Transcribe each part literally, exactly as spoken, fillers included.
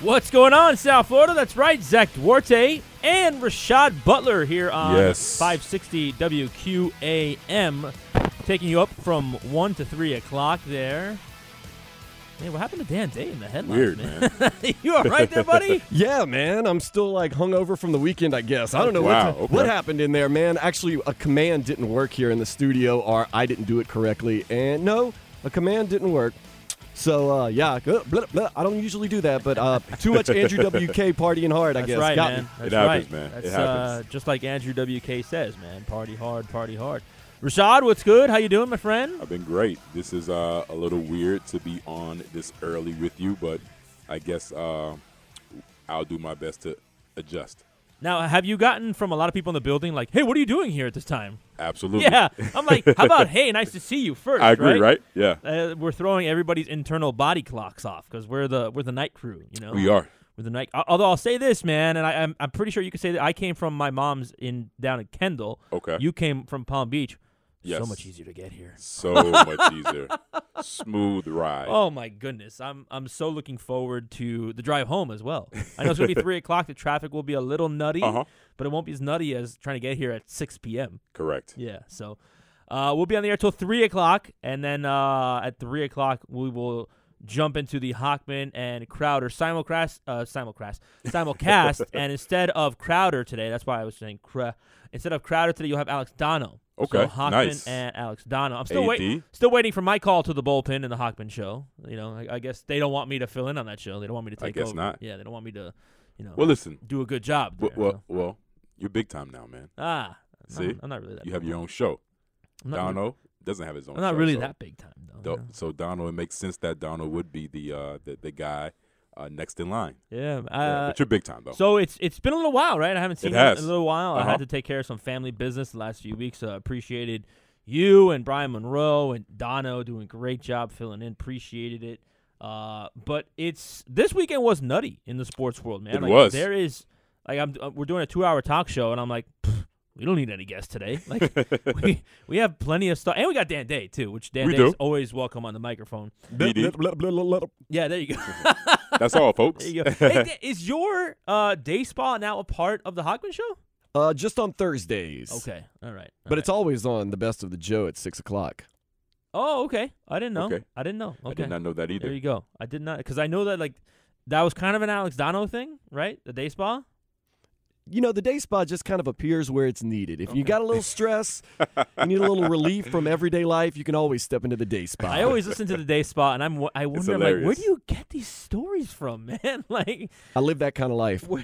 What's going on, South Florida? That's right, Zach Duarte and Rashad Butler here on yes. five sixty W Q A M, taking you up from one to three o'clock there. Man, what happened to Dan Day in the headlines, Weird, man? man. You all right there, buddy? Yeah, man. I'm still, like, hungover from the weekend, I guess. I don't know wow, what, okay. what happened in there, man. Actually, a command didn't work here in the studio, or I didn't do it correctly. And, no, a command didn't work. So, uh, yeah, blah, blah, blah. I don't usually do that, but uh, too much Andrew W K partying hard, I That's guess. right, Got man. me. That's it happens, right. man. That's, it happens. Uh, just like Andrew W K says, man. Party hard, party hard. Rashad, what's good? How you doing, my friend? I've been great. This is uh, a little weird to be on this early with you, but I guess uh, I'll do my best to adjust. Now, have you gotten from a lot of people in the building like, hey, what are you doing here at this time? Absolutely. Yeah. I'm like, how about, hey, nice to see you first, I agree, right? right? Yeah. Uh, we're throwing everybody's internal body clocks off because we're the we're the night crew, you know? We are. We're the night. Although I'll say this, man, and I, I'm, I'm pretty sure you could say that I came from my mom's in down in Kendall. Okay. You came from Palm Beach. Yes. So much easier to get here. So much easier. Smooth ride. Oh my goodness, I'm I'm so looking forward to the drive home as well. I know it's gonna be three o'clock. The traffic will be a little nutty, Uh-huh. but it won't be as nutty as trying to get here at six p.m. Correct. Yeah, so uh, we'll be on the air till three o'clock, and then uh, at three o'clock we will jump into the Hockman and Crowder simulcast, uh, simulcast, simulcast, and instead of Crowder today, that's why I was saying Cra- instead of Crowder today, you'll have Alex Dono. Okay, so Hockman nice. and Alex Dono. I'm still A D. waiting, still waiting for my call to the bullpen in the Hockman show. You know, I, I guess they don't want me to fill in on that show. They don't want me to take I guess over. not. Yeah, they don't want me to, you know, Well, listen. do a good job. There, Well, so. well, well, you're big time now, man. ah, See? I'm, I'm not really that. You big have your time. own show. I'm not Dono really, doesn't have his own I'm not show, really so that big time though. Do- So Dono, it makes sense that Dono would be the uh, the, the guy uh, next in line. Yeah, Yeah, uh, but you're big time, though. So it's it's been a little while, right? I haven't seen It you in has. a little while. I Uh-huh. had to take care of some family business the last few weeks. Uh, appreciated you and Brian Monroe and Dono doing a great job filling in. Appreciated it. Uh, but it's this weekend was nutty in the sports world, man. It like, was. There is like I'm uh, we're doing a two hour talk show, and I'm like, we don't need any guests today. Like we we have plenty of stuff, and we got Dan Day too, which Dan We Day is do. always welcome on the microphone. D D. Blah, blah, blah, blah, blah. Yeah, there you go. That's all, folks. There you go. Hey, Dan, is your uh, day spa now a part of the Hockman show? Uh, just on Thursdays. Okay, all right. all But right. it's always on the Best of the Joe at six o'clock. Oh, okay. I didn't know. Okay. I didn't know. I Okay. did not know that either. There you go. I did not, because I know that like that was kind of an Alex Dono thing, right? The day spa. You know, the day spa just kind of appears where it's needed. If you Okay. got a little stress, you need a little relief from everyday life, you can always step into the day spa. I always listen to the day spa, and I'm w- I wonder I'm like, where hilarious. do you get these stories from, man? Like, I live that kind of life. where,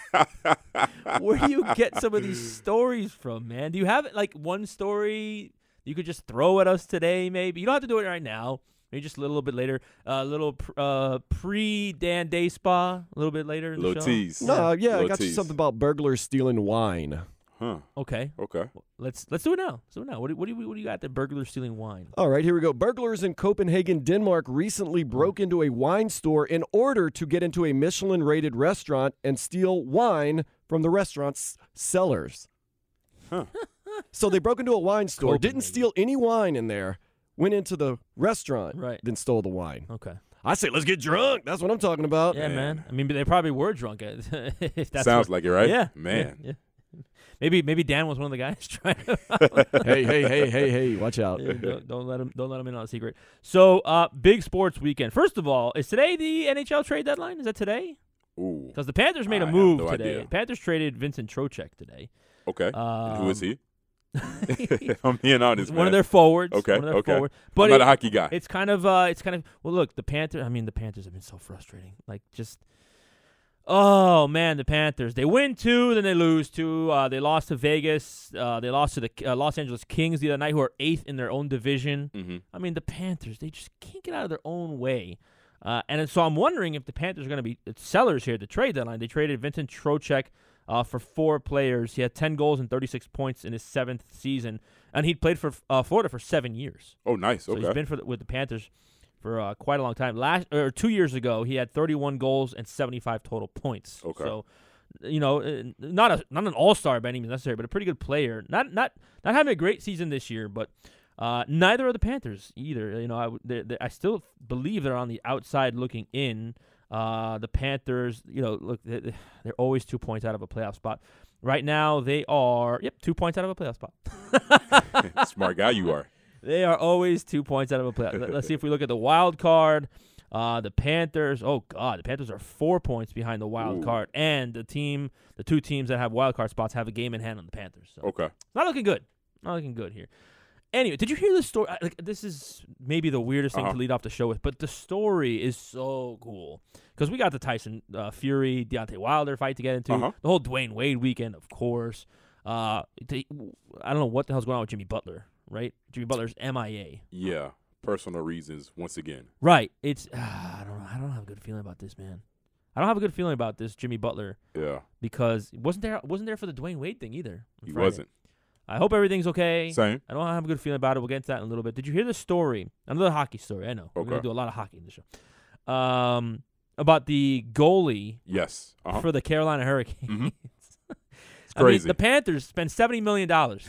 where do you get some of these stories from, man? Do you have like one story you could just throw at us today? Maybe you don't have to do it right now. Maybe just a little bit later. A uh, little pr- uh, pre Dan Day Spa. A little bit later in the Little show. tease. No, yeah, I Little got you tease. something about burglars stealing wine. Huh. Okay. Okay. Let's let's do it now. Let's do it now. What do, what do you what do you got? The burglar stealing wine. All right, here we go. Burglars in Copenhagen, Denmark recently broke into a wine store in order to get into a Michelin-rated restaurant and steal wine from the restaurant's cellars. Huh. So they broke into a wine store, didn't Copenhagen. steal any wine in there, went into the restaurant, Right. then stole the wine. Okay. I say, let's get drunk. That's what I'm talking about. Yeah, man. Man. I mean, they probably were drunk. At, if that's Sounds what, like it, right? Yeah, Man. Yeah, yeah. Maybe maybe Dan was one of the guys trying to. Hey, hey, hey, hey, hey, watch out. Yeah, don't, don't let him don't let him in on a secret. So, uh, big sports weekend. First of all, is today the N H L trade deadline? Is that today? Ooh. Because the Panthers made I a have move no today. idea. Panthers traded Vincent Trocheck today. Okay. Um, and who is he? I'm being honest, One man. of their forwards. Okay, One of their okay. forward. I'm But not it- a hockey guy. It's kind of, uh, it's kind of. Well, look, the Panthers. I mean, the Panthers have been so frustrating. Like, just, oh man, the Panthers. They win two, then they lose two. Uh, they lost to Vegas. Uh, they lost to the uh, Los Angeles Kings the other night, who are eighth in their own division. Mm-hmm. I mean, the Panthers. They just can't get out of their own way. Uh, and so I'm wondering if the Panthers are going to be sellers here at the trade deadline. They traded Vincent Trocheck uh, for four players. He had ten goals and thirty-six points in his seventh season, and he'd played for uh, Florida for seven years. Oh, nice. So Okay. he's been for the, with the Panthers for uh, quite a long time. Last or two years ago, he had thirty-one goals and seventy-five total points. Okay. So, you know, uh, not a not an all-star by any means necessary, but a pretty good player. Not not not having a great season this year, but uh, neither are the Panthers either. You know, I w- they, they, I still believe they're on the outside looking in. Uh, the Panthers, you know, look, they're always two points out of a playoff spot. Right now, they are, yep, two points out of a playoff spot. Smart guy you are. They are always two points out of a playoff. Let- Let's see if we look at the wild card. Uh, the Panthers, oh, God, the Panthers are four points behind the wild Ooh. card. And the team, the two teams that have wild card spots have a game in hand on the Panthers. So Okay. not looking good. Not looking good here. Anyway, did you hear the story? Like, this is maybe the weirdest thing Uh-huh. to lead off the show with, but the story is so cool. Because we got the Tyson uh, Fury, Deontay Wilder fight to get into. Uh-huh. The whole Dwayne Wade weekend, of course. Uh, the, I don't know what the hell's going on with Jimmy Butler, right? Jimmy Butler's M I A. Yeah. Personal reasons once again. Right. It's uh, I don't know. I don't have a good feeling about this, man. I don't have a good feeling about this Jimmy Butler Yeah. because wasn't there wasn't there for the Dwayne Wade thing either. on He Friday. wasn't. I hope everything's okay. Same. I don't have a good feeling about it. We'll get into that in a little bit. Did you hear the story? Another hockey story. I know. We're going Okay. to do a lot of hockey in the show. Um, about the goalie Yes. Uh-huh. for the Carolina Hurricanes. Mhm. It's I mean, crazy. the Panthers spend seventy million dollars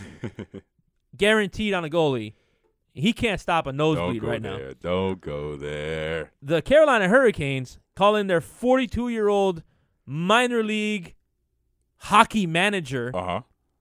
guaranteed on a goalie. He can't stop a Don't nosebleed go right now. there. Don't go there. The Carolina Hurricanes call in their forty-two-year-old minor league hockey manager. Uh-huh.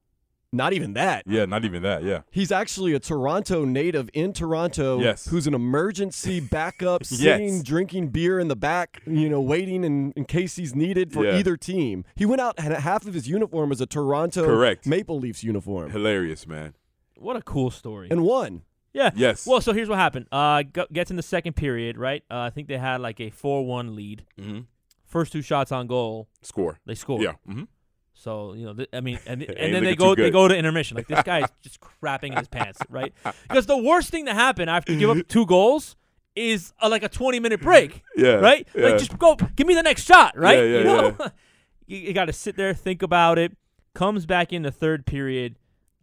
Not even that. Yeah, not even that. Yeah. He's actually a Toronto native in Toronto Yes. who's an emergency backup, sitting, Yes. drinking beer in the back, you know, waiting in, in case he's needed for Yeah. either team. He went out and half of his uniform was a Toronto Correct. Maple Leafs uniform Hilarious, man. What a cool story. and won. Yeah. Yes. Well, so here's what happened. Uh, g- gets in the second period, right? Uh, I think they had like a four one lead. Mm-hmm. First two shots on goal, Score. they scored. Yeah. Mm-hmm. So you know, th- I mean, and, and Ain't then they looking go too they good. go to intermission. Like this guy's just crapping in his pants, right? Because the worst thing to happen after you give up two goals is uh, like a twenty minute break, Yeah. right? Yeah. Like just go, give me the next shot, right? Yeah, yeah, you know, you, you got to sit there, think about it. Comes back in the third period.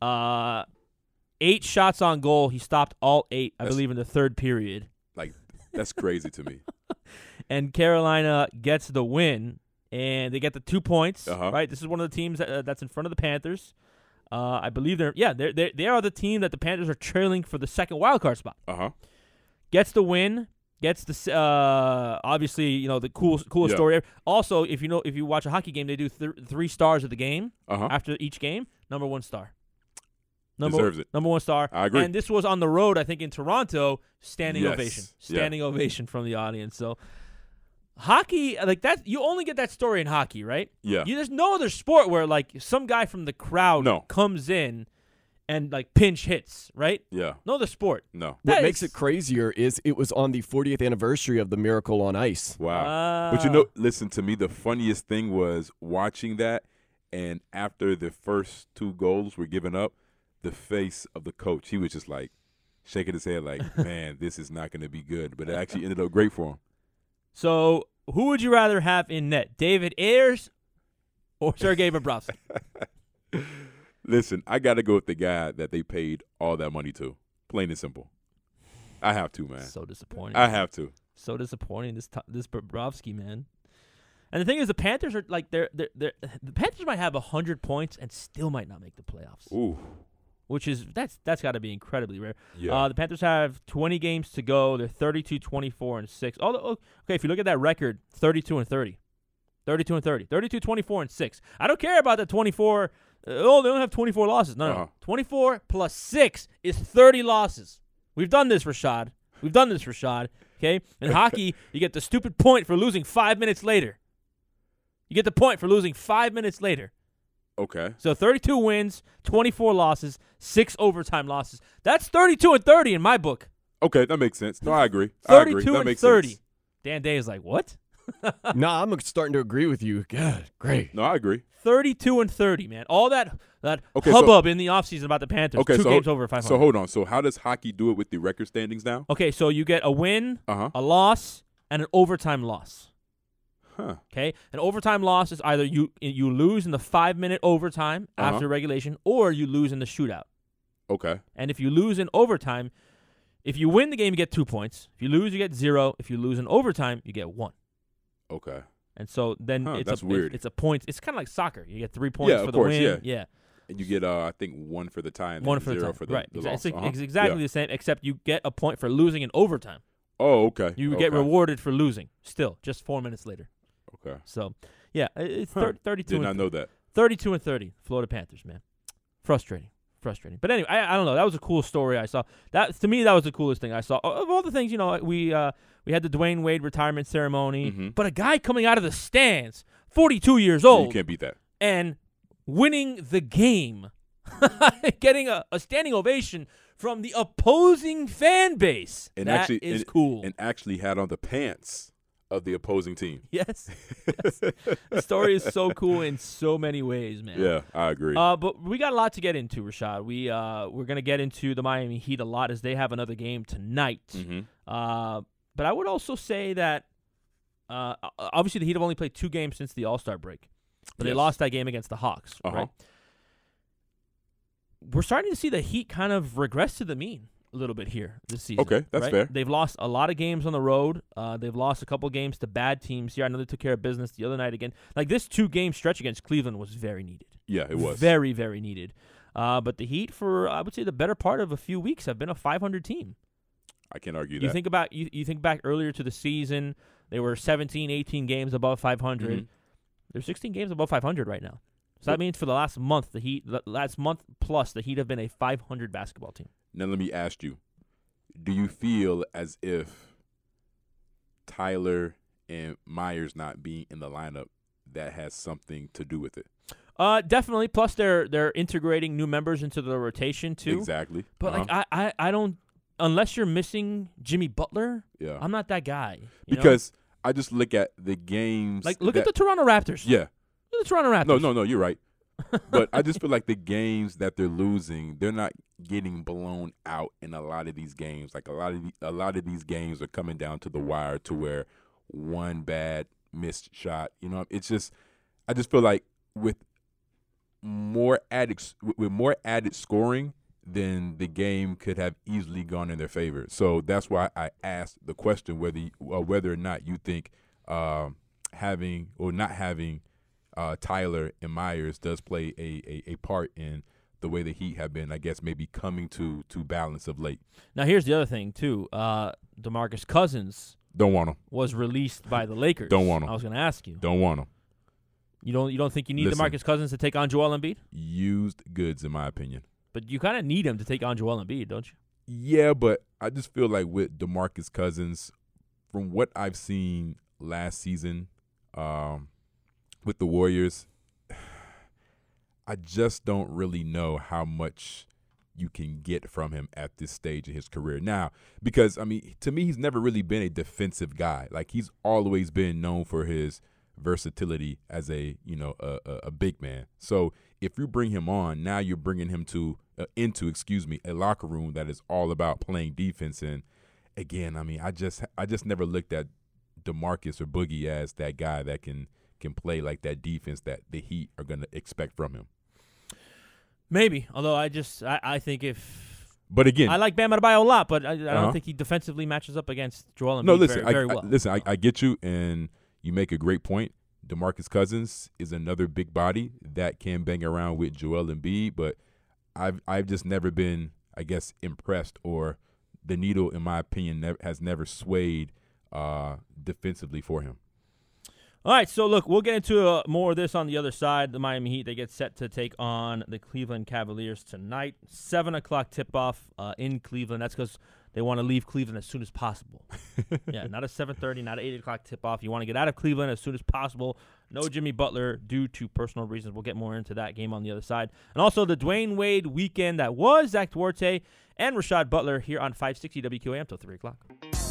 Uh, eight shots on goal. He stopped all eight, I That's- believe, in the third period. Like, that's crazy to me. And Carolina gets the win, and they get the two points. Uh-huh. Right, this is one of the teams that, uh, that's in front of the Panthers. Uh, I believe they're yeah they're, they're they are the team that the Panthers are trailing for the second wild card spot. Uh-huh. Gets the win, gets the s- uh obviously you know the cool coolest Yeah. story. Also, if you know if you watch a hockey game, they do th- three stars of the game Uh-huh. after each game. Number one star. Number Deserves it. Number one star. I agree. And this was on the road, I think, in Toronto. Standing Yes. ovation. Yeah. Standing ovation from the audience. So, hockey, like that, you only get that story in hockey, right? Yeah. You, there's no other sport where like some guy from the crowd No. comes in and like pinch hits, right? Yeah. No other sport. No. What That makes is- it crazier is it was on the fortieth anniversary of the Miracle on Ice. Wow. but Ah. you know, listen to me. The funniest thing was watching that, and after the first two goals were given up, the face of the coach, he was just like shaking his head like, man, this is not going to be good. But it actually ended up great for him. So, who would you rather have in net, David Ayers or Sergei Bobrovsky? Listen, I got to go with the guy that they paid all that money to. Plain and simple. I have to, man. So disappointing. I have to. So disappointing. This t- this Bobrovsky, man. And the thing is, the Panthers are like they're they're, they're the Panthers might have a hundred points and still might not make the playoffs, Ooh. which is that's that's got to be incredibly rare. Yeah. Uh, the Panthers have twenty games to go. They're thirty-two, twenty-four, and six. Although, okay, if you look at that record, thirty-two and thirty. thirty-two and thirty. thirty-two, twenty-four, and six. I don't care about the twenty-four. Uh, oh, they don't have twenty-four losses. No, Uh-huh. no. twenty-four plus six is thirty losses. We've done this, Rashad. We've done this, Rashad. Okay? In hockey, you get the stupid point for losing five minutes later. You get the point for losing five minutes later. Okay. So thirty-two wins, twenty-four losses, six overtime losses. That's thirty-two and thirty in my book. Okay, that makes sense. No, I agree. I agree. thirty-two That and makes thirty. sense. Dan Day is like, what? No, I'm starting to agree with you. God, great. No, I agree. thirty-two and thirty, man. All that that Okay, so- hubbub in the offseason about the Panthers. Okay, Two so games ho- over five hundred. So hold on. So how does hockey do it with the record standings now? Okay, so you get a win, Uh huh. a loss, and an overtime loss. Huh. Okay, an overtime loss is either you you lose in the five minute overtime Uh-huh. after regulation, or you lose in the shootout. Okay. And if you lose in overtime, if you win the game, you get two points. If you lose, you get zero. If you lose in overtime, you get one. Okay. And so then Huh, it's that's a weird. it's a point. It's kind of like soccer. You get three points Yeah, for of the course, win. yeah. yeah. And you get, uh, I think, one for the tie and One then for the zero time. for the, right. the Exa- loss. It's, ex- Uh-huh. it's exactly Yeah. the same, except you get a point for losing in overtime. Oh, okay. You okay. get rewarded for losing. Still, just four minutes later. Okay. So, yeah, it- it's Huh. thir- thirty-two. Did and not know that. thirty-two and thirty, Florida Panthers, man. Frustrating. Frustrating. But anyway, I, I don't know. That was a cool story I saw. That to me, that was the coolest thing I saw. Of all the things, you know, we uh, we had the Dwayne Wade retirement ceremony, Mhm. but a guy coming out of the stands, forty-two years Yeah, old, you can't beat that. and winning the game, getting a, a standing ovation from the opposing fan base. And that actually, is and, cool. And actually had on the pants of the opposing team. yes. yes. The story is so cool in so many ways, man. Yeah, I agree. Uh, but we got a lot to get into, Rashad. We uh, we're gonna get into the Miami Heat a lot as they have another game tonight. hmm Uh, but I would also say that uh, obviously the Heat have only played two games since the All-Star break, but they Yes. lost that game against the Hawks. Uh-huh. Right? We're starting to see the Heat kind of regress to the mean a little bit here this season. Okay, that's right? fair. They've lost a lot of games on the road. Uh, they've lost a couple games to bad teams here. I know they took care of business the other night again. Like this two-game stretch against Cleveland was very needed. Yeah, it was. Very, very needed. Uh, but the Heat, for I would say the better part of a few weeks, have been a five hundred team. I can't argue You that. think about you, you think back earlier to the season, they were seventeen, eighteen games above five hundred. Mhm. They're sixteen games above five hundred right now. So that means for the last month, the Heat, the last month plus, the Heat have been a five hundred basketball team. Now let me ask you: do you feel as if Tyler and Myers not being in the lineup that has something to do with it? Uh, definitely. Plus, they're they're integrating new members into the rotation too. Exactly. But Uh-huh. like I, I, I don't unless you're missing Jimmy Butler. yeah, I'm not that guy. you know? because I just look at the games. like look that, at the Toronto Raptors. yeah. Look at the Toronto Raptors. No, no, no. You're right. But I just feel like the games that they're losing, they're not getting blown out in a lot of these games. Like a lot of the, a lot of these games are coming down to the wire to where one bad missed shot. You know, it's just I just feel like with more added with more added scoring, then the game could have easily gone in their favor. So that's why I asked the question whether you, uh, whether or not you think um, having or not having uh, Tyler and Myers does play a, a, a part in the way the Heat have been, I guess, maybe coming to to balance of late. Now here's the other thing too. Uh, DeMarcus Cousins Don't want them. was released by the Lakers. Don't want him. I was going to ask you. Don't want them. You don't you don't think you need Listen. DeMarcus Cousins to take on Joel Embiid? Used goods, in my opinion. But you kind of need him to take on Joel Embiid, don't you? Yeah, but I just feel like with DeMarcus Cousins, from what I've seen last season um, with the Warriors, I just don't really know how much you can get from him at this stage in his career. Now, because, I mean, to me, he's never really been a defensive guy. Like, he's always been known for his versatility as a, you know, a, a, a big man. So if you bring him on, now you're bringing him to uh, into, excuse me, a locker room that is all about playing defense. And again, I mean, I just I just never looked at DeMarcus or Boogie as that guy that can can play like that defense that the Heat are going to expect from him. Maybe. Although I just I, I think if But again, I like Bam Adebayo a lot, but I, I don't Uh-huh. think he defensively matches up against Joel Embiid no, listen, very, very I, well. I, listen, I, I get you, and you make a great point. DeMarcus Cousins is another big body that can bang around with Joel Embiid, but I've I've just never been, I guess, impressed, or the needle, in my opinion, never, has never swayed uh, defensively for him. All right, so look, we'll get into uh, more of this on the other side. The Miami Heat, they get set to take on the Cleveland Cavaliers tonight. seven o'clock tip-off uh, in Cleveland. That's because they want to leave Cleveland as soon as possible. Yeah, not a seven thirty, not an eight o'clock tip-off. You want to get out of Cleveland as soon as possible. No Jimmy Butler due to personal reasons. We'll get more into that game on the other side. And also the Dwayne Wade weekend that was Zach Duarte and Rashad Butler here on five sixty W Q A M until three o'clock.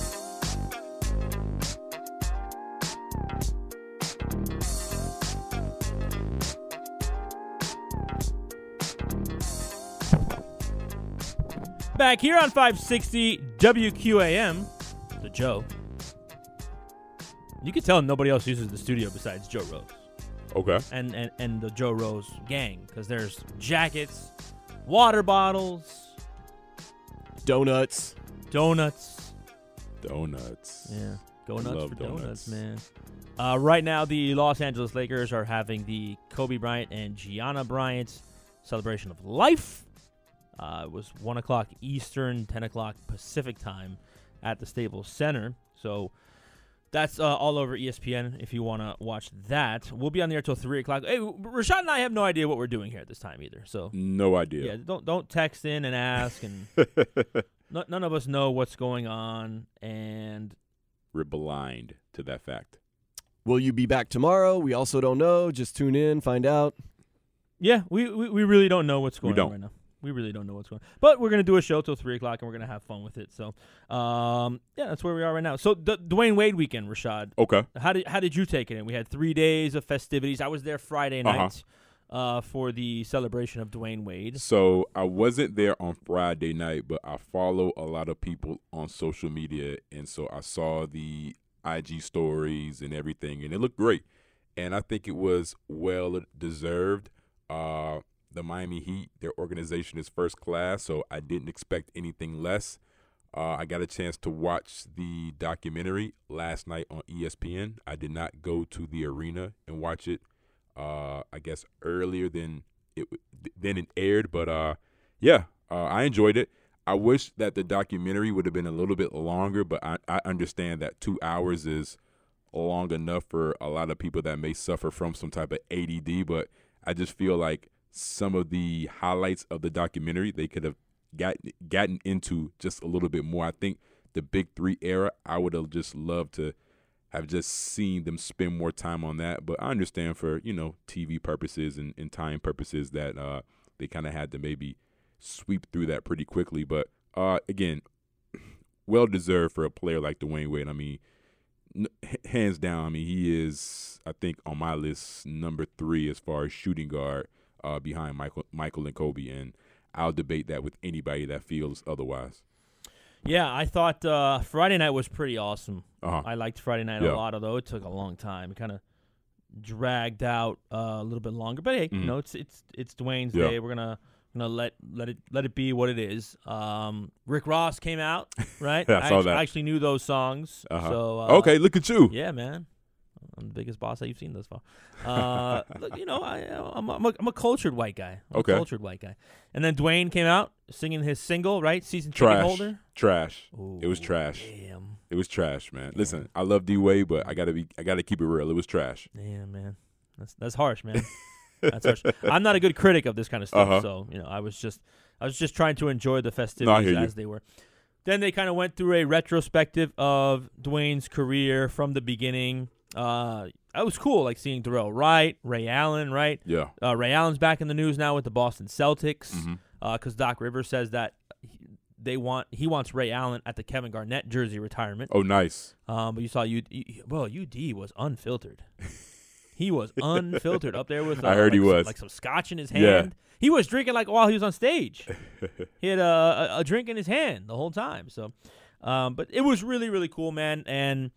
Back here on five sixty W Q A M, the Joe. You can tell nobody else uses the studio besides Joe Rose Okay. and and, and the Joe Rose gang, because there's jackets, water bottles, Donuts. donuts. Donuts. Yeah, go nuts Love for donuts, donuts. man. Uh, right now, the Los Angeles Lakers are having the Kobe Bryant and Gianna Bryant celebration of life. Uh, it was one o'clock Eastern, ten o'clock Pacific time. at the Staples Center. So that's uh, all over E S P N if you want to watch that. We'll be on the air till three o'clock. Hey, Rashad and I have no idea what we're doing here at this time either. So No idea. yeah, don't don't text in and ask, and n- none of us know what's going on. And We're blind to that fact. Will you be back tomorrow? We also don't know. Just tune in, find out. yeah, we, we, we really don't know what's We going don't. on right now. We really don't know what's going on. But we're going to do a show till three o'clock, and we're going to have fun with it. So, um, yeah, that's where we are right now. So, the Dwayne Wade weekend, Rashad, Okay. how did how did you take it in? We had three days of festivities. I was there Friday Uh-huh. night uh, for the celebration of Dwayne Wade. So I wasn't there on Friday night, but I follow a lot of people on social media, and so I saw the I G stories and everything, and it looked great. And I think it was well deserved. Uh, the Miami Heat, their organization is first class, so I didn't expect anything less. Uh, I got a chance to watch the documentary last night on E S P N. I did not go to the arena and watch it. Uh, I guess earlier than it than it aired, but uh, yeah, uh, I enjoyed it. I wish that the documentary would have been a little bit longer, but I, I understand that two hours is long enough for a lot of people that may suffer from some type of A D D. But I just feel like some of the highlights of the documentary they could have gotten gotten into just a little bit more. I think the Big Three era, I would have just loved to have just seen them spend more time on that. But I understand for, you know, T V purposes and, and time purposes that uh, they kind of had to maybe sweep through that pretty quickly. But, uh, again, well-deserved for a player like Dwayne Wade. I mean, n- hands down, I mean, he is, I think, on my list, number three as far as shooting guard uh, behind Michael, Michael and Kobe. And I'll debate that with anybody that feels otherwise. Yeah, I thought uh, Friday night was pretty awesome. Uh-huh. I liked Friday night Yeah. a lot, although it took a long time. It kind of dragged out uh, a little bit longer. But hey, Mhm. you know, it's it's it's Dwayne's Yeah. day. We're gonna gonna let let it let it be what it is. Um, Rick Ross came out, right? Yeah, I saw actu- that. I actually knew those songs. Uh-huh. So uh, Okay, look at you. yeah, man. I'm the biggest boss that you've seen thus far. Uh, look, you know, I, I'm, I'm, a, I'm a cultured white guy. I'm Okay. a cultured white guy. And then Dwayne came out singing his single, right? Season ticket Trash. holder. Trash. Ooh, It was trash. Damn. It was trash, man. Listen, I love D Wade, but I gotta be, I gotta keep it real. It was trash. Yeah, man. That's that's harsh, man. That's harsh. I'm not a good critic of this kind of stuff, Uh-huh. so you know, I was just I was just trying to enjoy the No, I festivities hear you. as they were. Then they kind of went through a retrospective of Dwayne's career from the beginning. Uh, it was cool, like seeing Darrell Wright, Ray Allen, right? Yeah. Uh, Ray Allen's back in the news now with the Boston Celtics Mhm. because Doc Rivers says that he, they want he wants Ray Allen at the Kevin Garnett jersey retirement. Oh, nice. Um, but you saw U, you, well, U D was unfiltered. He was unfiltered up there with. Uh, I heard like he some- was. like some scotch in his Yeah. hand. He was drinking like while he was on stage. He had a, a, a drink in his hand the whole time. So, um, but it was really really cool, man. And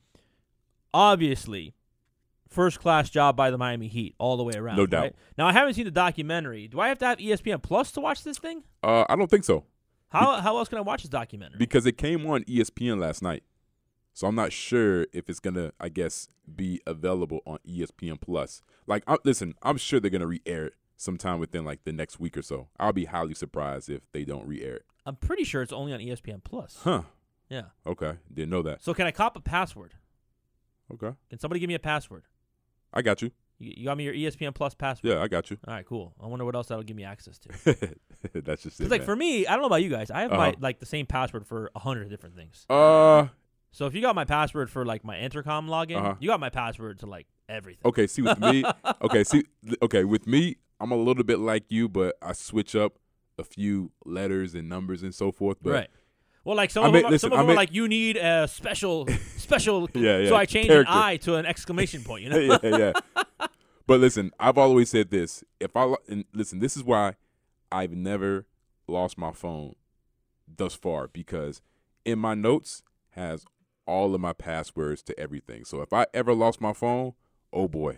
obviously, first class job by the Miami Heat all the way around. No doubt. right? Now I haven't seen the documentary. Do I have to have E S P N Plus to watch this thing? Uh, I don't think so How how else can I watch this documentary? because it came on E S P N last night, so I'm not sure if it's gonna, I guess, be available on E S P N Plus. Like, I, listen, I'm sure they're gonna re-air it sometime within like the next week or so. I'll be highly surprised if they don't re-air it. I'm pretty sure it's only on E S P N Plus. Huh? Yeah. Okay, didn't know that. So can I cop a password? Okay, Can somebody give me a password? I got you. You, you got me your E S P N Plus password? Yeah, I got you. All right, cool. I wonder what else that'll give me access to. That's just it. Because like man. for me, I don't know about you guys. I have my Uh-huh. like the same password for a hundred different things. uh, So if you got my password for like my intercom login, Uh-huh. you got my password to like everything. okay. See with me. Okay, see. Okay, with me, I'm a little bit like you, but I switch up a few letters and numbers and so forth. But right. Well, like some I of mean, them, are- listen, some of I them mean- are like you need a special, special. Yeah, yeah, So I changed character. an I to an exclamation point. You know. yeah, yeah. But listen, I've always said this. If I lo- and listen, this is why I've never lost my phone thus far, because in my notes has all of my passwords to everything. So if I ever lost my phone, oh boy,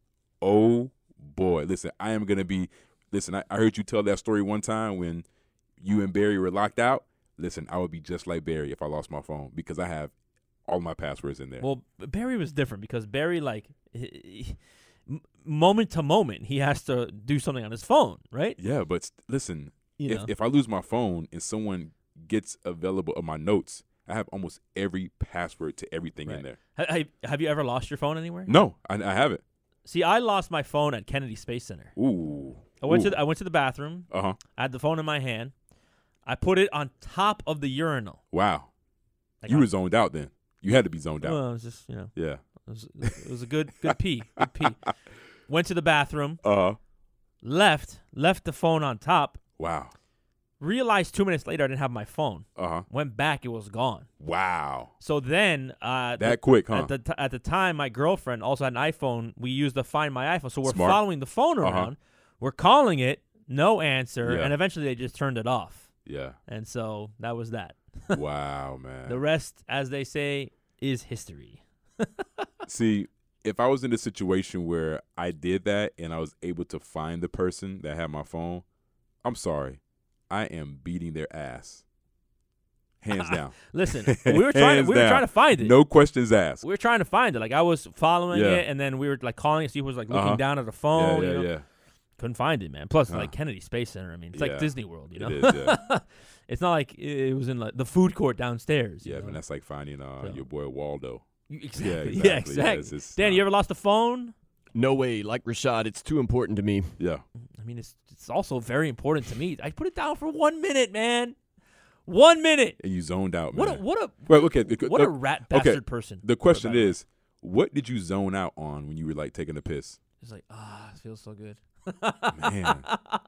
oh boy. Listen, I am gonna be. Listen, I, I heard you tell that story one time when you and Barry were locked out. Listen, I would be just like Barry if I lost my phone because I have all my passwords in there. Well, Barry was different because Barry, like, he- he- m- moment to moment, he has to do something on his phone, right? yeah, but st- listen, You if know. if I lose my phone and someone gets available of my notes, I have almost every password to everything Right. in there. Ha- Have you ever lost your phone anywhere? No, I, I haven't. See, I lost my phone at Kennedy Space Center. Ooh. I went Ooh. to the, I went to the bathroom. Uh huh. I had the phone in my hand. I put it on top of the urinal. Wow. Like You I- were zoned out then. You had to be zoned out. Well, it was just you know, Yeah. it was, it was a good good pee, good pee. Went to the bathroom. Uh huh. Left, left the phone on top. Wow. Realized two minutes later I didn't have my phone. Uh huh. Went back, it was gone. Wow. So then, uh, That the- quick, huh? At the t- at the time, my girlfriend also had an iPhone. We used the Find My iPhone, so we're Smart. following the phone Uh-huh. around. We're calling it, no answer, Yeah. and eventually they just turned it off. Yeah. And so that was that. Wow, man. The rest, as they say, is history. See, if I was in a situation where I did that and I was able to find the person that had my phone, I'm sorry. I am beating their ass. Hands down. Listen, we were trying. Hands To, we were down. trying to find it. No questions asked. We were trying to find it. Like I was following Yeah. it, and then we were like calling it. See who was like looking Uh-huh. down at the Yeah, phone. yeah, you know? yeah. Couldn't find it, man. Plus, Huh. like Kennedy Space Center. I mean, it's Yeah. like Disney World. You know, It is, yeah. it's not like it was in like the food court downstairs. you Yeah, know? man, that's like finding uh, So. your boy Waldo. You- exactly. Yeah, Yeah, exactly. exactly. Yeah, it's just Dan, not- you ever lost a phone? No way. Like Rashad, it's too important to me. Yeah. I mean, it's it's also very important to me. I put it down for one minute, man. One minute. And you zoned out, man. What a what a well, okay. The, what the, a rat okay. bastard person. the question By the way. is, what did you zone out on when you were like taking a piss? It's like ah, it feels so good. Man.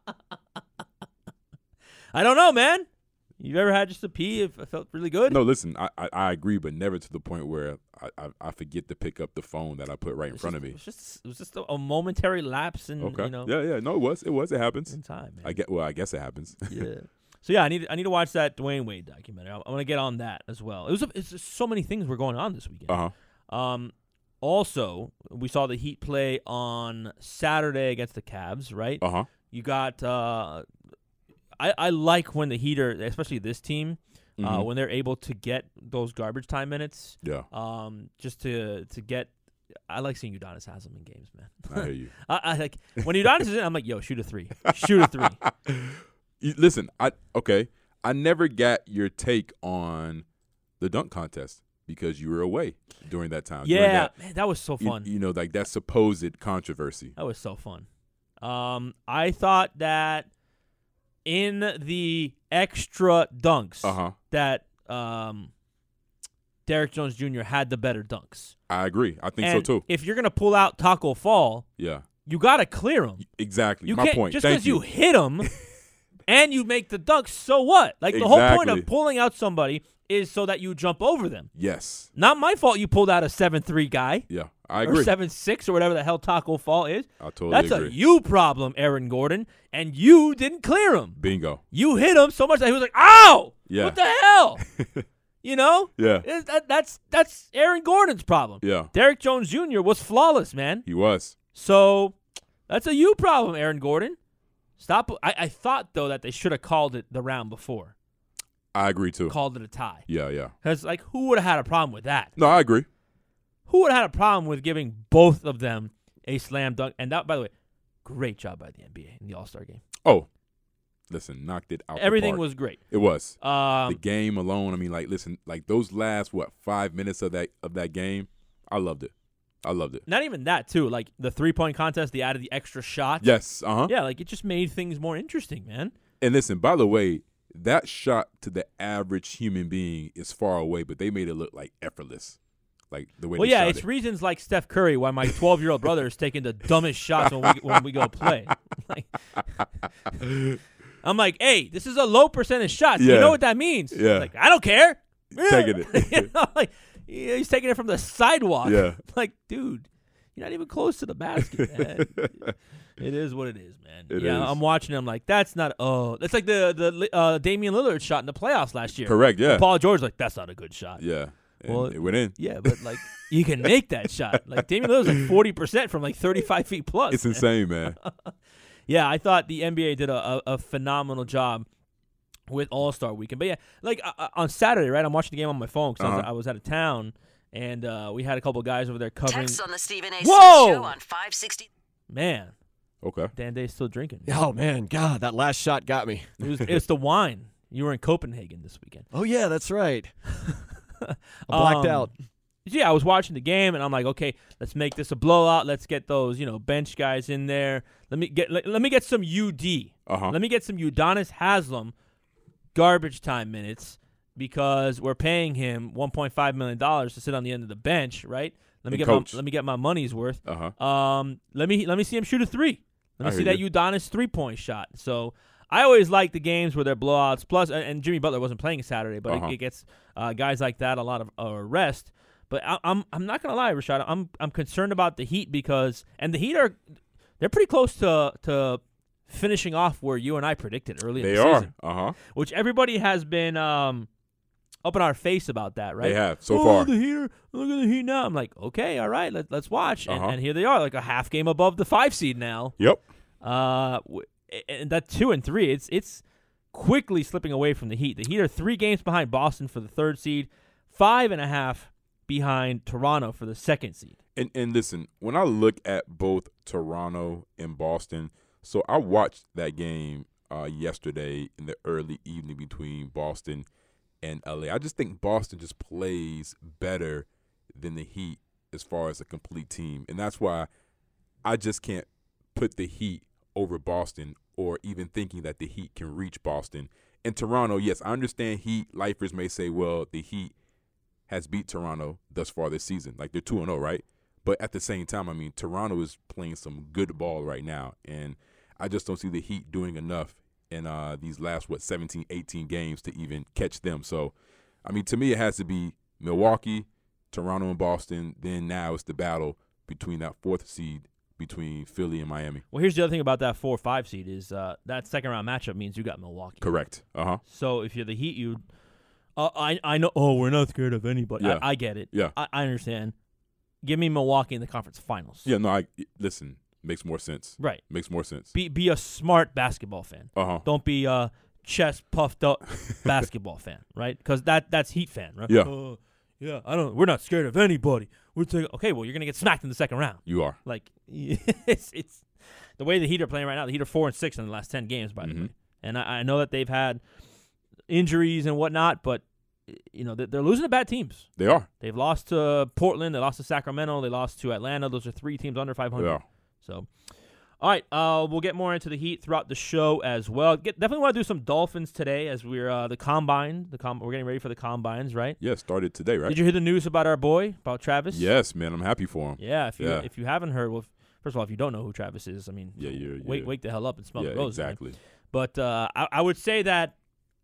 I don't know, man. You ever had just a pee? If it felt really good. No, listen, I, I I agree, but never to the point where I, I, I forget to pick up the phone that I put right in It's front just- of It me. was just it was just a, a momentary lapse in Okay. you know Yeah, yeah. No, it was. It was. It happens. in time, man. I get. Well, I guess it happens. yeah. So yeah, I need I need to watch that Dwayne Wade documentary. I, I want to get on that as well. It was a, it's just so many things were going on this weekend. Uh huh. Um, also we saw the Heat play on Saturday against the Cavs. Right. Uh huh. You got. Uh, I I like when the Heat are, especially this team, uh, Mhm. when they're able to get those garbage time minutes. Yeah, Um, just to to get. I like seeing Udonis Haslem in games, man. I hear you. I, I like when Udonis is in. I'm like, yo, shoot a three, shoot a three. You- Listen, I okay. I never got your take on the dunk contest because you were away during that time. during Yeah, that, man, that was so you, fun. you know, like that supposed controversy. That was so fun. Um, I thought that in the extra dunks Uh huh. that um, Derrick Jones Junior had the better dunks. I agree. I think and so too. if you're gonna pull out Taco Fall, Yeah, you gotta clear him. exactly. You My can't point. just Thank because you. you. hit him and you make the dunk. So what? Like the whole point Exactly. of pulling out somebody is so that you jump over them. Yes. Not my fault. You pulled out a seven three guy Yeah, I or agree. seven six or whatever the hell Taco Fall is. I totally That's agree. a you problem, Aaron Gordon, and you didn't clear him. Bingo. You hit him so much that he was like, "Ow! Yeah. What the hell?" You know, Yeah. It- that, that's that's Aaron Gordon's problem. Yeah. Derrick Jones Junior was flawless, man. He was. So that's a you problem, Aaron Gordon. Stop. I, I thought though that they should have called it the round before, I agree too. called it a tie, Yeah, yeah. because like who would have had a problem with that? No, I agree. Who would have had a problem with giving both of them a slam dunk? And that, by the way, great job by the N B A in the All Star game. Oh, listen, knocked it out. the Everything park. was great. It was. Um, the game alone. I mean, like, listen, like those last what five minutes of that of that game, I loved it. I loved it. not even that too. Like the three point contest, they added the extra shot. Yes. Uh huh. Yeah, like it just made things more interesting, man. And listen, by the way, that shot to the average human being is far away, but they made it look like effortless, like the way. Well, they yeah, shot it's it. reasons like Steph Curry why my twelve year old brother is taking the dumbest shots when we when we go play. Like, I'm like, hey, this is a low percentage shot. You Yeah. know what that means? Yeah. Like, I don't care. Taking it. You know, like yeah, he's taking it from the sidewalk. Yeah. Like, dude, you're not even close to the basket, man. It is what it is, man. It yeah, is. I'm watching him like that's not. Oh, that's like the the uh, Damian Lillard shot in the playoffs last year. Correct. Yeah. Paul George like that's not a good shot. Yeah. And Well, it went in. Yeah, but like you can make that shot. Like Damian Lillard's like forty percent from like thirty-five feet plus. It's man. insane, man. Yeah, I thought the N B A did a, a, a phenomenal job with All Star Weekend. But yeah, like uh, uh, on Saturday, right? I'm watching the game on my phone because I, was- Uh-huh. I was out of town, and uh, we had a couple guys over there covering. Text on the Stephen A. Whoa! Smith Show on five sixty. Man, Okay. Dan Day's still drinking. Oh man, God, that last shot got me. It was it's the wine. You were in Copenhagen this weekend. Oh yeah, that's right. Blacked Um, out. Yeah, I was watching the game, and I'm like, okay, let's make this a blowout. Let's get those, you know, bench guys in there. Let me get let, let me get some U D. Uh-huh. Let me get some Udonis Haslem garbage time minutes because we're paying him one point five million dollars to sit on the end of the bench, right? Let me And get coach. my let me get my money's worth. Uh-huh. Um, let me let me see him shoot a three. Let me I see hear that you. Udonis three point shot. So I always like the games where they're blowouts. Plus, and- and Jimmy Butler wasn't playing Saturday, but Uh-huh. it, it gets uh, guys like that a lot of uh, rest. But I, I'm I'm not gonna lie, Rashad. I'm I'm concerned about the Heat because and the Heat are they're pretty close to to finishing off where you and I predicted early in They the are. season, Uh-huh. which everybody has been um up in our face about that, right? They have so oh, far. the Heat are, look at the Heat now. I'm like, okay, all right, let, let's watch. And, Uh-huh. and here they are, like a half game above the five seed now. Yep. Uh, w- and that two and three, it's it's quickly slipping away from the Heat. The Heat are three games behind Boston for the third seed, five and a half behind Toronto for the second seed. And and listen, when I look at both Toronto and Boston, so I watched that game uh, yesterday in the early evening between Boston and L A. I just think Boston just plays better than the Heat as far as a complete team, and that's why I just can't put the Heat over Boston or even thinking that the Heat can reach Boston. And Toronto, yes, I understand Heat lifers may say, well, the Heat has beat Toronto thus far this season. Like, they're two and oh, right? But at the same time, I mean, Toronto is playing some good ball right now, and I just don't see the Heat doing enough in uh, these last, what, seventeen, eighteen games to even catch them. So, I mean, to me, it has to be Milwaukee, Toronto, and Boston. Then now it's the battle between that fourth seed between Philly and Miami. Well, here's the other thing about that four or five seed is uh, that second round matchup means you got Milwaukee. Correct. Uh-huh. So if you're the Heat, you, uh, I I know. Oh, we're not scared of anybody. Yeah. I, I get it. Yeah. I, I understand. Give me Milwaukee in the conference finals. Yeah, no, I listen, makes more sense. Right. Makes more sense. Be be a smart basketball fan. Uh-huh. Don't be a chest puffed up basketball fan, right? Because that that's Heat fan, right? Yeah. Uh, yeah. I don't. We're not scared of anybody. We're taking. Okay. Well, you're gonna get smacked in the second round. You are. Like it's it's the way the Heat are playing right now. The Heat are four and six in the last ten games, by the Mhm. way. And I, I know that they've had injuries and whatnot, but you know they're, they're losing to bad teams. They are. They've lost to Portland. They lost to Sacramento. They lost to Atlanta. Those are three teams under five hundred. They are. So, all right, uh, we'll get more into the Heat throughout the show as well. Get, definitely want to do some Dolphins today as we're uh, the combine. The com- we're getting ready for the combines, right? Yeah, started today, right? Did you hear the news about our boy, about Travis? Yes, man. I'm happy for him. Yeah. If you Yeah. if you haven't heard, well, if, first of all, if you don't know who Travis is, I mean, Yeah, you're, wake you're- wake the hell up and smell yeah, the roses. man. exactly. But uh, I, I would say that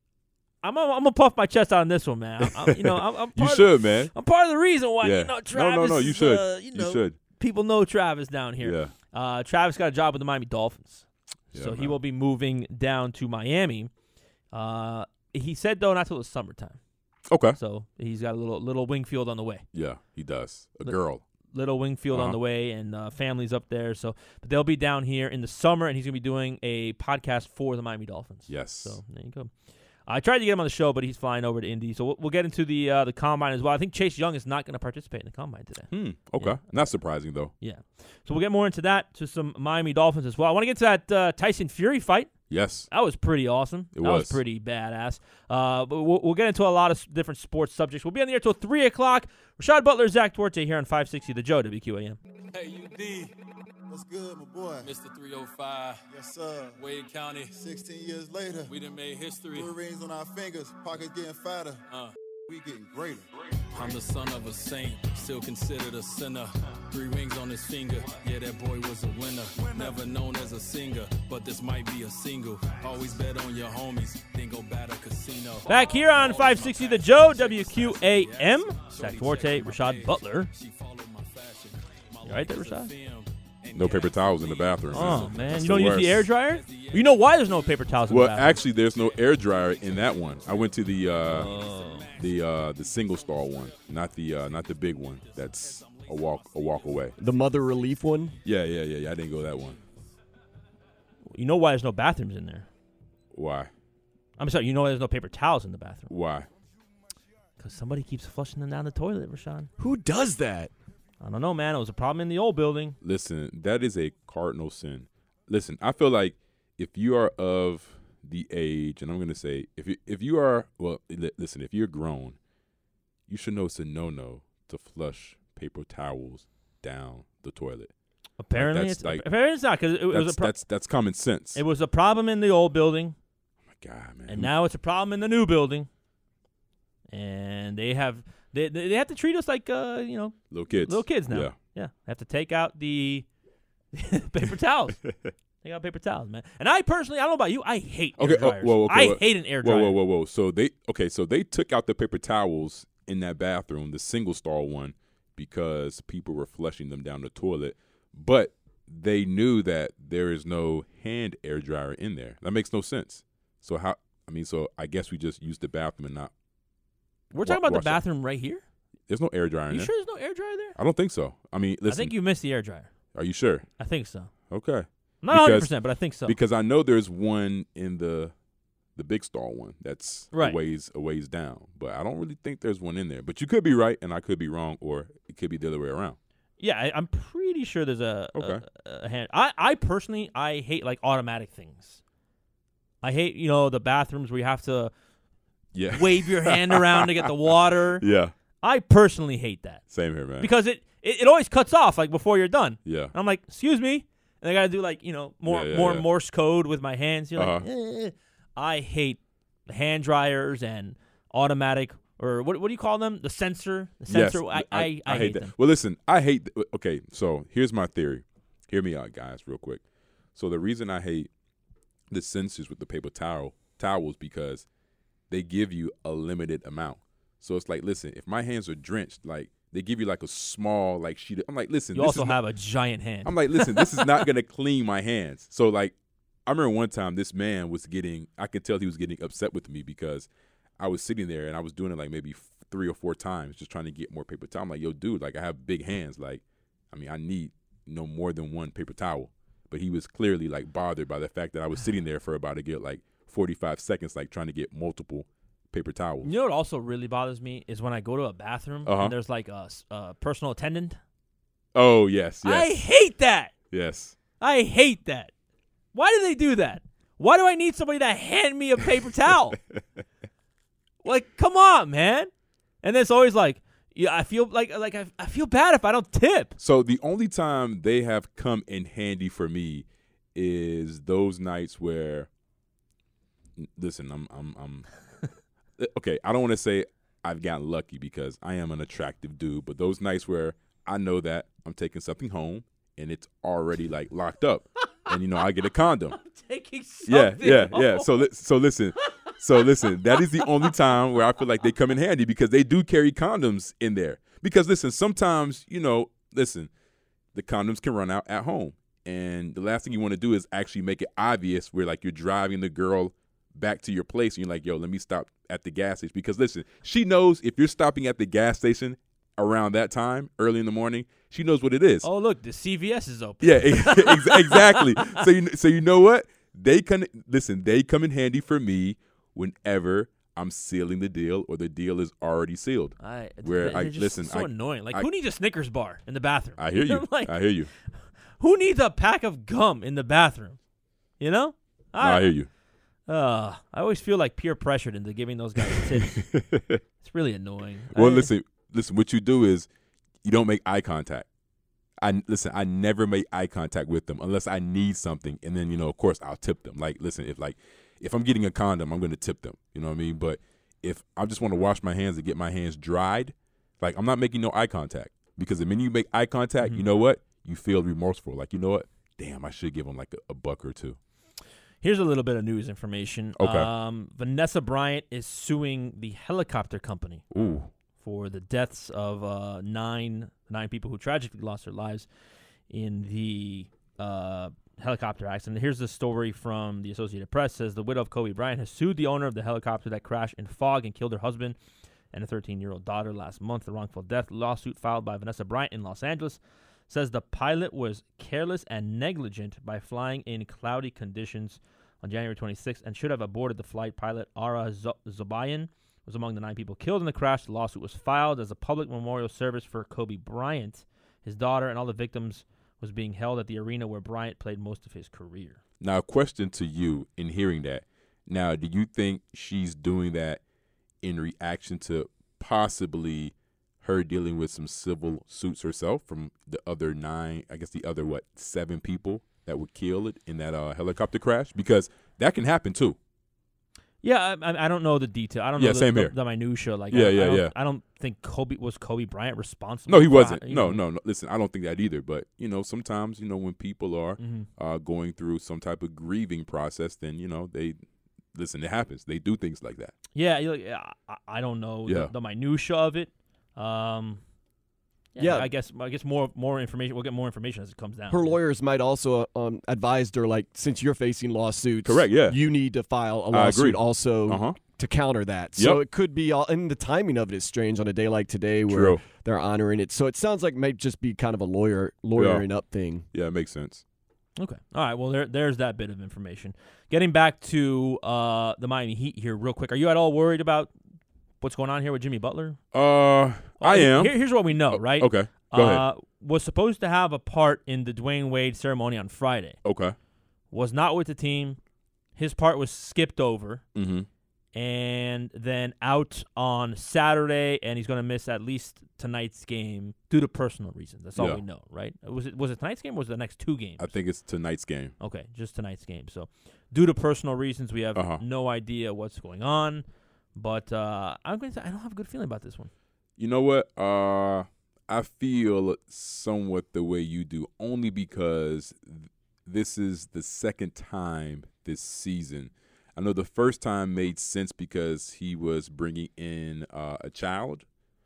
I'm a, I'm gonna puff my chest out on this one, man. I'm, you know, I'm, I'm You part should, of, man. I'm part of the reason why Yeah. you know No, Travis. no, no, you is, should. Uh, you know, You should. people know Travis down here. Yeah. Uh, Travis got a job with the Miami Dolphins, Yeah, so he man. will be moving down to Miami. Uh, he said though not till the summertime. Okay. So he's got a little little Wingfield on the way. Yeah, he does. A Li- girl. Little Wingfield on Uh-huh. the way, and uh, families up there. So, but they'll be down here in the summer, and he's gonna be doing a podcast for the Miami Dolphins. Yes. So there you go. I tried to get him on the show, but he's flying over to Indy. So we'll, we'll get into the uh, the combine as well. I think Chase Young is not going to participate in the combine today. Hmm. Okay. Yeah. Not surprising though. Yeah. So we'll get more into that, to some Miami Dolphins as well. I want to get to that uh, Tyson Fury fight. Yes. That was pretty awesome. It that was. was. pretty badass. Uh, but we'll, we'll get into a lot of s- different sports subjects. We'll be on the air till three o'clock. Rashad Butler, Zach Duarte here on five sixty The Joe, W Q A M. Hey, U D, What's good, my boy? Mister three oh five, Yes, sir. Wade County. sixteen years later, We done made history. blue rings on our fingers, pockets getting fatter. Uh, We getting greater. I'm the son of a saint, still considered a sinner. Three rings on his finger, yeah, that boy was a winner. Never known as a singer, but this might be a single. Always bet on your homies, then go bat a casino. Back here on five sixty The Joe, W Q A M. Zach Duarte, Rashad Butler. She followed my fashion. My You right there, life is a Rashad? film, and No yeah, paper towels in the bathroom. Oh, man. That's You don't the use the worst. air dryer? You know why there's no paper towels in Well, the bathroom? actually, there's no air dryer in that one. I went to the uh, Oh. the uh, the single stall one, not the uh, not the big one. That's a walk a walk away. The mother relief one. Yeah, yeah, yeah, yeah. I didn't go that one. You know why there's no bathrooms in there? Why? I'm sorry, you know why there's no paper towels in the bathroom? Why? Because somebody keeps flushing them down the toilet, Rashawn. Who does that? I don't know, man. It was a problem in the old building. Listen, that is a cardinal sin. Listen, I feel like if you are of the age, and I'm going to say, if you, if you are, well, li- listen, if you're grown you should know it's a no-no to flush paper towels down the toilet. Apparently, that's it's like- apparently it's not because it, it was That's a pro- that's that's common sense. it was a problem in the old building, oh my God, man. and now it's a problem in the new building. And they have they they, they have to treat us like uh you know little kids. little kids now. Yeah. Yeah, they have to take out the paper towels. Take out paper towels, man. And I personally, I don't know about you, I hate Okay, air oh, dryers. whoa, okay, I whoa. hate an air Whoa, dryer. whoa, whoa, whoa. So they okay, so they took out the paper towels in that bathroom, the single stall one, because people were flushing them down the toilet. But they knew that there is no hand air dryer in there. That makes no sense. So how I mean, so I guess we just use the bathroom and not We're talking wa- about the wash it. bathroom right here. There's no air dryer Are in you there. sure there's no air dryer there? I don't think so. I mean, listen. I think you missed the air dryer. Are you sure? I think so. Okay. I'm not one hundred Because- percent, but I think so. Because I know there's one in the the big stall one that's Right. a ways a ways down, but I don't really think there's one in there. But you could be right, and I could be wrong, or it could be the other way around. Yeah, I, I'm pretty sure there's a, Okay. a, a hand. I, I personally, I hate like automatic things. I hate, you know, the bathrooms where you have to Yeah. wave your hand around to get the water. Yeah. I personally hate that Same here, man. because it, it, it always cuts off like before you're done. yeah. And I'm like, excuse me, and I gotta do like you know more Yeah, yeah, more yeah. Morse code with my hands. You're like, Uh-huh. eh. I hate hand dryers and automatic or what what do you call them? The sensor, the Yes. sensor. I, I, I, hate that. them. Well, listen, I hate. Th- okay, so here's my theory. Hear me out, guys, real quick. So the reason I hate the sensors with the paper towel towels because they give you a limited amount. So it's like, listen, if my hands are drenched, like they give you like a small like sheet. Of, I'm like, listen, You this also is not- have a giant hand. I'm like, listen, this is not gonna clean my hands. So like, I remember one time this man was getting. I could tell he was getting upset with me because I was sitting there and I was doing it like maybe f- three or four times, just trying to get more paper towel. I'm like, yo, dude, like I have big hands. Like, I mean, I need no more than one paper towel. But he was clearly like bothered by the fact that I was sitting there for about to get like forty-five seconds, like trying to get multiple paper towels. You know what also really bothers me is when I go to a bathroom Uh-huh. and there's like a, s- a personal attendant. Oh yes, yes, I hate that. yes. I hate that. Why do they do that? Why do I need somebody to hand me a paper towel? Like, come on, man. And then it's always like, yeah, I feel like like I, I feel bad if I don't tip. So the only time they have come in handy for me is those nights where, listen, I'm I'm I'm okay. I don't want to say I've gotten lucky because I am an attractive dude, but those nights where I know that I'm taking something home and it's already like locked up, and you know I get a condom. Taking Yeah, something yeah, yeah. home. So li- so listen. So listen, that is the only time where I feel like they come in handy because they do carry condoms in there. Because listen, sometimes, you know, listen, the condoms can run out at home. And the last thing you want to do is actually make it obvious where like you're driving the girl back to your place and you're like, yo, let me stop at the gas station. Because listen, she knows if you're stopping at the gas station around that time, early in the morning, she knows what it is. Oh, look, the C V S is open. Yeah, ex- exactly. So you so you know what? They can listen, they come in handy for me whenever I'm sealing the deal or the deal is already sealed. I, Where they're I- just listen, so I- annoying. Like, I- who needs a Snickers bar in the bathroom? I hear you. I'm like, I hear you. who needs a pack of gum in the bathroom? You know? No, I hear you. Uh, I always feel like peer pressured into giving those guys tips. It's really annoying. Well, I- listen, listen. What you do is you don't make eye contact. I listen. I never make eye contact with them unless I need something, and then you know, of course, I'll tip them. Like, listen, if like if I'm getting a condom, I'm going to tip them. You know what I mean? But if I just want to wash my hands and get my hands dried, like I'm not making no eye contact because the minute you make eye contact, Mhm. you know what? You feel remorseful. Like, you know what? Damn, I should give them like a, a buck or two. Here's a little bit of news information. Okay. Um, Vanessa Bryant is suing the helicopter company Ooh. for the deaths of uh, nine nine people who tragically lost their lives in the uh, helicopter accident. Here's the story from the Associated Press. Says the widow of Kobe Bryant has sued the owner of the helicopter that crashed in fog and killed her husband and a thirteen-year-old daughter last month. The wrongful death lawsuit filed by Vanessa Bryant in Los Angeles says the pilot was careless and negligent by flying in cloudy conditions on January twenty-sixth and should have aborted the flight. Pilot Ara Z- Zobayan was among the nine people killed in the crash. The lawsuit was filed as a public memorial service for Kobe Bryant. His daughter and all the victims was being held at the arena where Bryant played most of his career. Now, a question to you in hearing that. Now, do you think she's doing that in reaction to possibly her dealing with some civil suits herself from the other nine, I guess the other, what, seven people that were killed in that uh, helicopter crash? Because that can happen too. Yeah, I, I don't know the detail. I don't Yeah, know the, same the, here. the minutia. Like, Yeah, I, yeah, I don't, yeah. I don't think Kobe was Kobe Bryant responsible. No, he for- wasn't. you No, know. no, no. Listen, I don't think that either. But, you know, sometimes, you know, when people are Mhm. uh, going through some type of grieving process, then, you know, they, listen, it happens. They do things like that. Yeah, you yeah, I, I don't know Yeah. the, the minutia of it. Um, yeah, Yeah. I guess I guess more more information. We'll get more information as it comes down. Her lawyers might also um, advise her, like, since you're facing lawsuits, Correct, yeah. you need to file a I agree. lawsuit also Uh-huh. to counter that. So Yep. it could be all, and the timing of it is strange on a day like today where True. they're honoring it. So it sounds like it might just be kind of a lawyer lawyering up thing. Yeah, it makes sense. Okay. All right. Well, there there's that bit of information. Getting back to uh, the Miami Heat here, real quick. Are you at all worried about what's going on here with Jimmy Butler? Uh, I am. Here, here's what we know, right? Okay, go ahead. uh, Was supposed to have a part in the Dwayne Wade ceremony on Friday. Okay. Was not with the team. His part was skipped over. Mm-hmm. And then out on Saturday, and he's going to miss at least tonight's game due to personal reasons. That's all Yeah. we know, right? Was it was it tonight's game or was it the next two games? I think it's tonight's game. Okay, just tonight's game. So due to personal reasons, we have Uh-huh. no idea what's going on. But uh, I'm going to say I don't have a good feeling about this one. You know what? Uh, I feel somewhat the way you do, only because th- this is the second time this season. I know the first time made sense because he was bringing in uh, a child,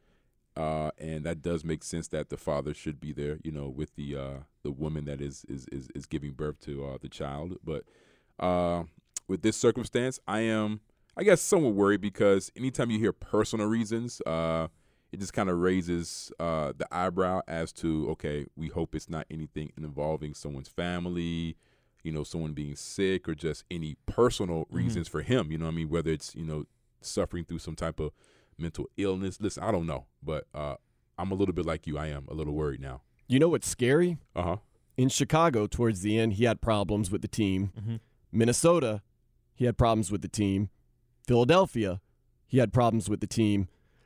uh, and that does make sense that the father should be there, you know, with the uh, the woman that is is is, is giving birth to uh, the child. But uh, with this circumstance, I am, I guess, somewhat worried because anytime you hear personal reasons, uh, it just kind of raises uh, the eyebrow as to, okay, we hope it's not anything involving someone's family, you know, someone being sick or just any personal reasons for him, you know what I mean, whether it's, you know, suffering through some type of mental illness. Listen, I don't know, but uh, I'm a little bit like you. I am a little worried now. You know what's scary? Uh-huh. In Chicago, towards the end, he had problems with the team. Mm-hmm. Minnesota, he had problems with the team. Philadelphia, he had problems with the team.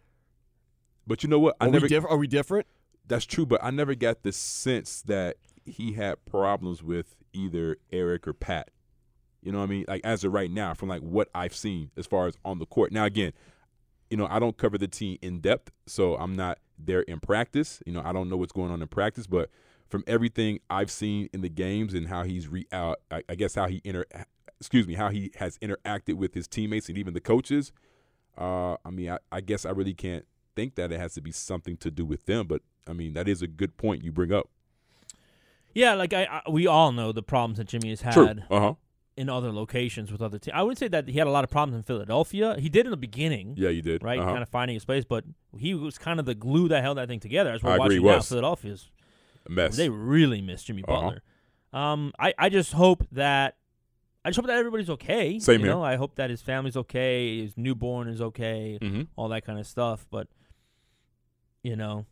But you know what? I Are, never. we, diff- are we different? That's true, but I never got the sense that he had problems with either Eric or Pat. You know what I mean? Like, as of right now, from like what I've seen as far as on the court. Now, again, you know, I don't cover the team in depth, so I'm not there in practice. You know, I don't know what's going on in practice, but from everything I've seen in the games and how he's re out, I, I guess how he inter, excuse me, how he has interacted with his teammates and even the coaches. Uh, I mean, I, I guess I really can't think that it has to be something to do with them, but I mean, that is a good point you bring up. Yeah, like I, I, we all know the problems that Jimmy has had True. Uh huh. in other locations with other teams. I would say that he had a lot of problems in Philadelphia. He did in the beginning, Yeah, you did. right? Uh-huh. Kind of finding his place, but he was kind of the glue that held that thing together. As we're I agree, watching he now, was. Philadelphia's A mess. they really miss Jimmy Uh-huh. Butler. Um, I, I just hope that I just hope that everybody's okay. Same you here. know, I hope that his family's okay, his newborn is okay, Mm-hmm. all that kind of stuff. But you know,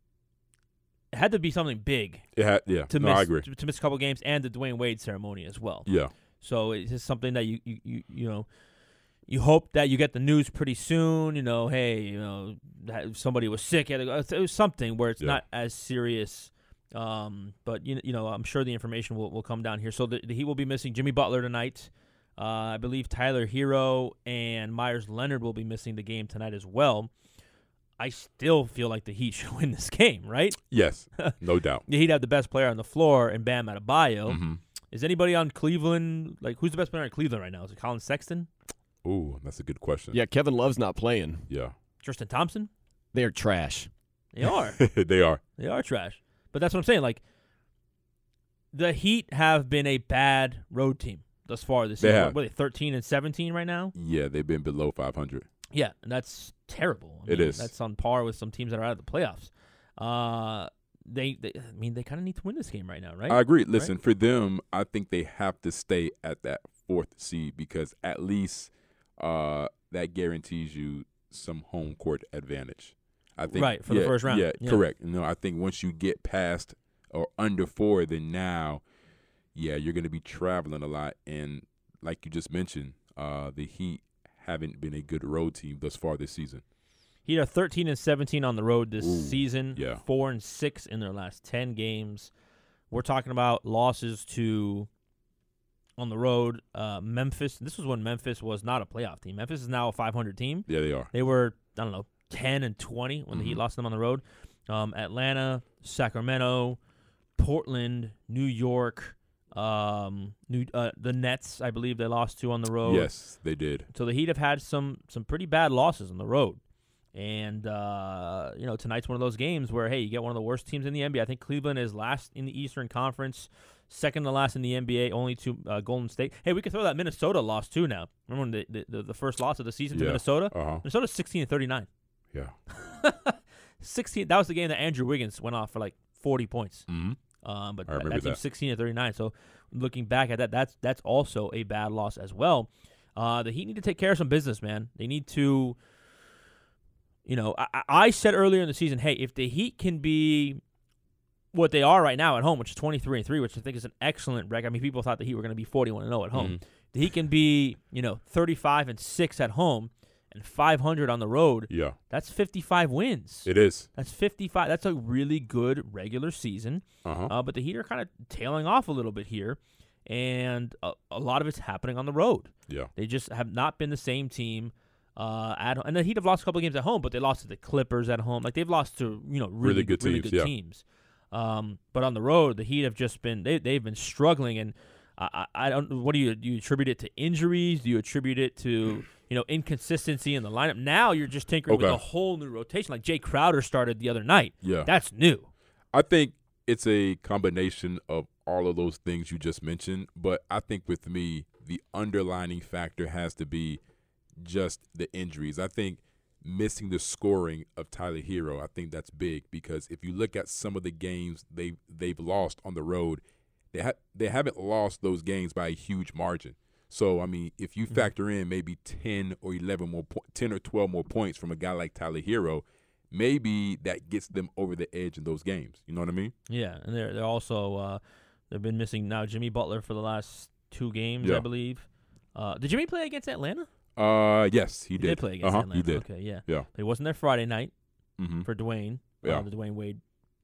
it had to be something big It had, yeah. to no, miss I agree. To, to miss a couple games and the Dwayne Wade ceremony as well. Yeah. So it's just something that you you, you you know you hope that you get the news pretty soon. You know, hey, you know, that somebody was sick. It was something where it's Yeah. not as serious. Um, but you you know, I'm sure the information will, will come down here. So the, the Heat will be missing Jimmy Butler tonight. Uh, I believe Tyler Hero and Myers Leonard will be missing the game tonight as well. I still feel like the Heat should win this game, right? Yes. No doubt. The Heat have the best player on the floor in Bam Adebayo. Mm-hmm. Is anybody on Cleveland? Like, who's the best player on Cleveland right now? Is it Colin Sexton? Ooh, that's a good question. Yeah, Kevin Love's not playing. Yeah. Tristan Thompson? They're trash. They are. They are. They are trash. But that's what I'm saying. Like, the Heat have been a bad road team thus far this They year. have. What, what are they, thirteen and seventeen right now? Yeah, they've been below five hundred. Yeah, and that's terrible. I It mean, is. That's on par with some teams that are out of the playoffs. Uh, they, they, I mean, they kind of need to win this game right now, right? I agree. Listen, for them, I think they have to stay at that fourth seed because at least uh, that guarantees you some home court advantage. I think Right, for the yeah, first round. Yeah, Yeah. correct. You know, I think once you get past or under four, then now, yeah, you're going to be traveling a lot. And like you just mentioned, uh, the Heat haven't been a good road team thus far this season. Heat are thirteen and seventeen on the road this Ooh, season. yeah. Four and six in their last ten games. We're talking about losses to on the road. Uh, Memphis. This was when Memphis was not a playoff team. Memphis is now a five hundred team. Yeah, they are. They were I don't know ten and twenty when the Heat Mhm. lost them on the road. Um, Atlanta, Sacramento, Portland, New York. Um, New uh, the Nets, I believe they lost to on the road. Yes, they did. So the Heat have had some some pretty bad losses on the road. And, uh, you know, tonight's one of those games where, hey, you get one of the worst teams in the N B A. I think Cleveland is last in the Eastern Conference, second to last in the N B A, only to uh, Golden State. Hey, we could throw that Minnesota loss, too, now. Remember when the, the, the first loss of the season to Yeah. Minnesota? Uh-huh. Minnesota's sixteen and thirty-nine. Yeah. sixteen. That was the game that Andrew Wiggins went off for, like, forty points. Mm-hmm. Um, but I that, remember that team's that. sixteen and thirty-nine. So looking back at that, that's that's also a bad loss as well. Uh, the Heat need to take care of some business, man. They need to, you know, I, I said earlier in the season, hey, if the Heat can be what they are right now at home, which is twenty-three and three, which I think is an excellent record. I mean, people thought the Heat were going to be forty-one and oh at home. Mhm. The Heat can be, you know, thirty-five and six at home and five hundred on the road. Yeah, That's fifty-five wins. it is. That's fifty-five. That's a really good regular season. Uh-huh. Uh, but the Heat are kind of tailing off a little bit here, and a, a lot of it's happening on the road. Yeah. They just have not been the same team. Uh, at and the Heat have lost a couple of games at home, but they lost to the Clippers at home. Like they've lost to you know really, Really good really teams, good yeah. teams. Um, but on the road, the Heat have just been they they've been struggling, and I, I I don't. What do you do? You attribute it to injuries? Do you attribute it to you know inconsistency in the lineup? Now you're just tinkering with Okay. a whole new rotation. Like Jay Crowder started the other night. Yeah. That's new. I think it's a combination of all of those things you just mentioned, but I think with me, the underlining factor has to be just the injuries. I think missing the scoring of Tyler Hero, I think that's big because if you look at some of the games they they've lost on the road, they ha- they haven't lost those games by a huge margin. So I mean, if you factor in maybe ten or eleven more po- ten or twelve more points from a guy like Tyler Hero, maybe that gets them over the edge in those games. You know what I mean? Yeah, and they're they're also uh, they've been missing now Jimmy Butler for the last two games, I Yeah. believe. Uh, did Jimmy play against Atlanta? Uh, yes, he He did. did play against uh-huh, Atlanta. He did. Okay, yeah. Yeah. But he wasn't there Friday night Mm-hmm. for Dwayne. Yeah. Uh, the Dwayne Wade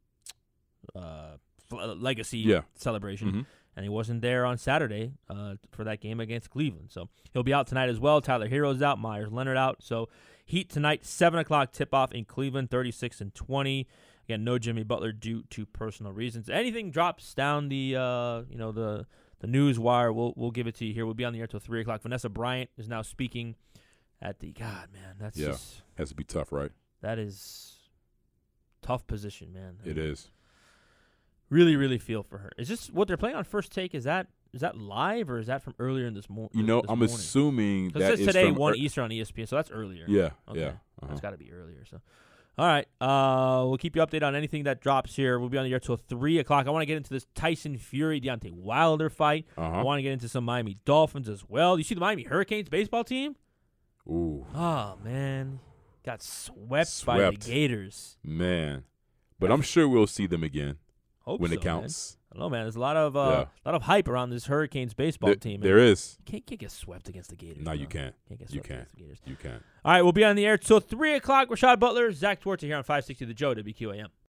uh, fl- legacy Yeah. celebration. Mm-hmm. And he wasn't there on Saturday uh, for that game against Cleveland. So he'll be out tonight as well. Tyler Hero's out. Myers Leonard out. So Heat tonight, seven o'clock tip-off in Cleveland, thirty-six and twenty. Again, no Jimmy Butler due to personal reasons. Anything drops down the uh, you know the the news wire, we'll we'll give it to you here. We'll be on the air till three o'clock. Vanessa Bryant is now speaking at the God man. That's Yeah. just Has to be tough, right? that is tough position, man. It is. Really, really feel for her. Is this what they're playing on First Take? Is that is that live or is that from earlier in this, mo- You know, this I'm morning? assuming Because that it says is today from one ear- Eastern on E S P N, so that's earlier. Yeah, Okay. yeah. Uh-huh. That's got to be earlier. So, all right, uh, we'll keep you updated on anything that drops here. We'll be on the air till three o'clock. I want to get into this Tyson Fury Deontay Wilder fight. I Uh-huh. want to get into some Miami Dolphins as well. You see the Miami Hurricanes baseball team? Ooh, Oh man, got swept, by the Swept. Gators. man. But I'm sure we'll see them again Hope when so, it counts. Man. I don't know, man. There's a lot of uh, Yeah. lot of hype around this Hurricanes baseball There- team. there is. Can't, can't get swept against the Gators. No, you bro. can't. Can't get You swept can't. against the Gators. You can't. All right, we'll be on the air till three o'clock. Rashad Butler, Zach Twarta here on five sixty The Joe, W Q A M.